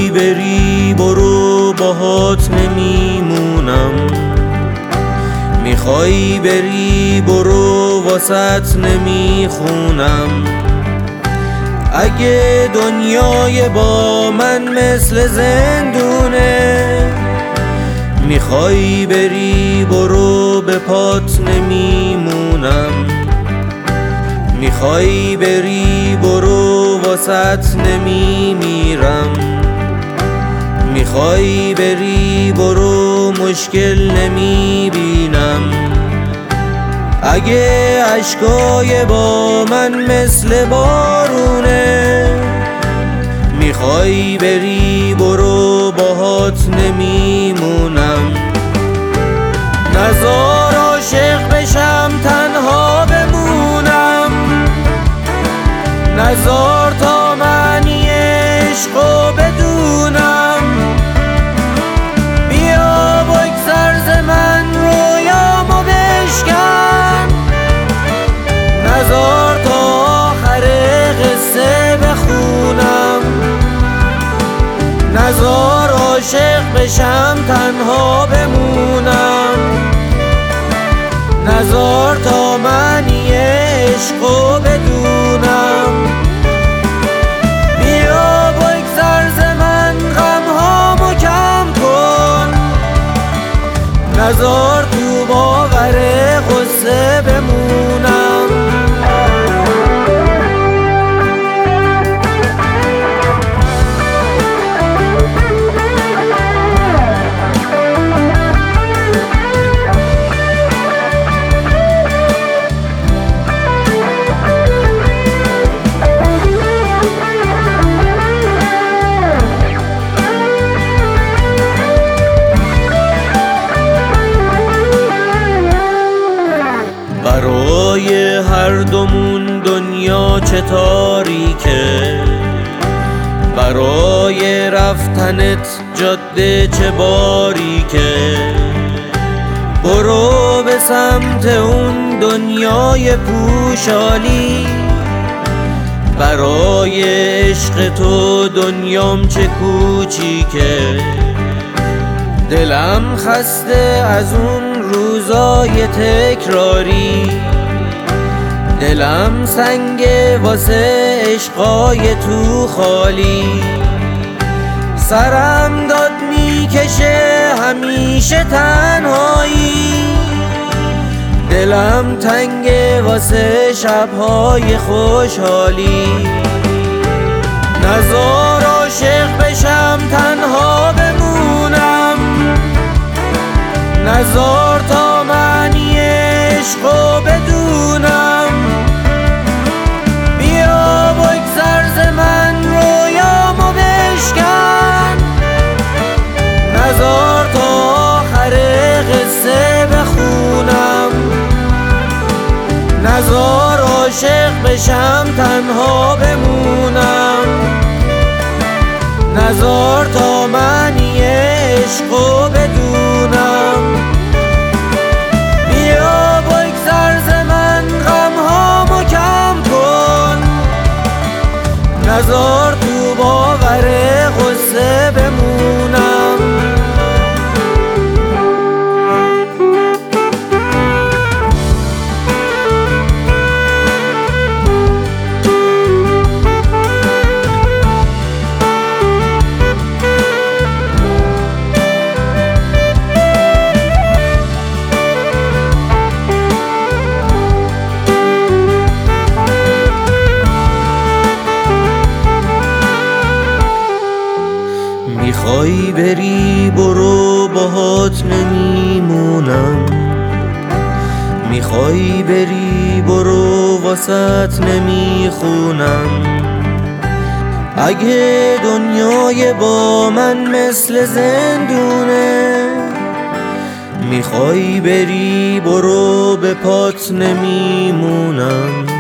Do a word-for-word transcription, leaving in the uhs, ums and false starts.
میخوای بری برو باهات نمیمونم، میخوای بری برو واسط نمیخونم. اگه دنیای با من مثل زندونه، میخوای بری برو به پات نمیمونم، میخوای بری برو واسط نمیمیرم، میخوای بری برو مشکل نمیبینم. اگه عشقای با من مثل بارونه، میخوای بری برو باهات نمیمونم. نزار عاشق بشم تنها بمونم، نزار تا معنی عشقو بدونم. بیا بگذر ز من رویامو بشکن، نزار تا آخر قصه بخونم. نزار عاشق بشم تنها بمونم، نزار تا معنی عشقو بدونم. بیا بگذر ز من غمهامو کم کن، نزار تو باور غصه بمونم. برای هر دومون دنیا چه تاریکه، برای رفتنت جاده چه باریکه. برو به سمت اون دنیای پوشالی، برای عشق تو دنیام چه کوچیکه. دلم خسته از اون روزای تکراری، دلم سنگه واسه عشقای تو خالی. سرم داد میکشه همیشه تنهایی، دلم تنگه واسه شبهای خوشحالی. نزار عاشق بشم تنها بمونم، نزار تا معنی عشقو بدونم. بیا بگذر ز من رویامو بشکن، نزار تا آخر قصه بخونم. نزار عاشق بشم تنها بمونم، نزار تا معنی عشقو بدونم. بیا بگذر ز من غمهامو کم کن، نزار تو باور غصه بمونم. میخوای بری برو باهات نمیمونم، میخوای بری برو واسط نمیخونم. اگه دنیای با من مثل زندونه، میخوای بری برو به پات نمیمونم.